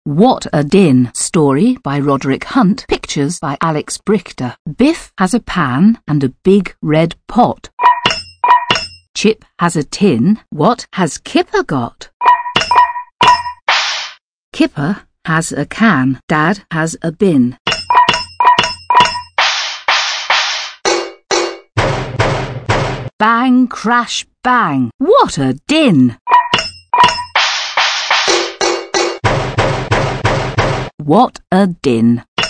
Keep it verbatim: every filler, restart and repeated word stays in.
What a Din story by Roderick Hunt, pictures by Alex Brichter. Biff has a pan and a big red pot. Chip has a tin. What has Kipper got? Kipper has a can. Dad has a bin. Bang, crash, bang. What a din! What a din!